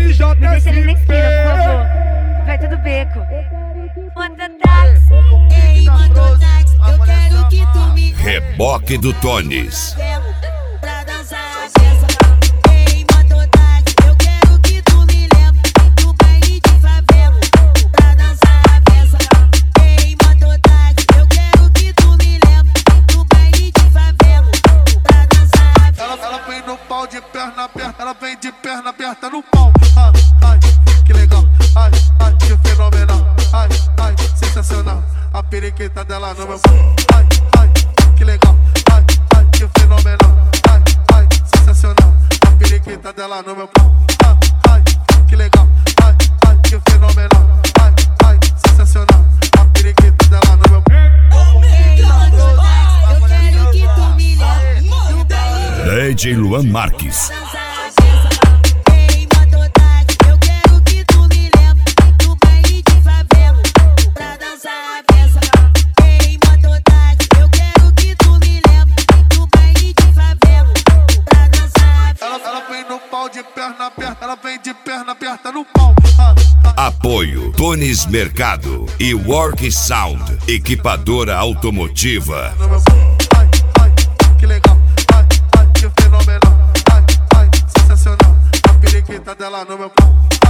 Me deixa ali na esquina, por favor. Vai tudo beco. Mototáxi. Ei, mototáxi, eu quero que tu me Reboque do Tones. pra dançar a peça. Ei, mototáxi, eu quero que tu me leve no baile de favela pra dançar a peça. Ei, mototáxi, eu quero que tu me leve no baile de favela pra dançar a peça. Ela vem no pau de perna aberta, ela vem de perna aberta no pau. Ai, que legal, ai, que fenomenal, ai, sensacional. A periquita dela no meu pau. Ai, que legal, ai, que fenomenal, ai, sensacional. A periquita dela no meu pau. Ai, que legal, ai, que fenomenal, ai, sensacional. A periquita dela no meu pau. Ei, mototáxi, eu quero que tu me leve no baile DJ Luan Marques. pra dançar a peça. Ei, mototáxi, eu quero que tu me leve no baile de favela pra dançar a peça. Ei, mototáxi, eu quero que tu me leve no baile de favela pra dançar a peça. Ela vem no pau de perna aberta, ela vem de perna aberta no pau. Apoio Tones Mercado e Work Sound, equipadora automotiva. No meu pau. Ai, que legal, ai, que fenomenal, ai, sensacional. A periquita dela no meu pau.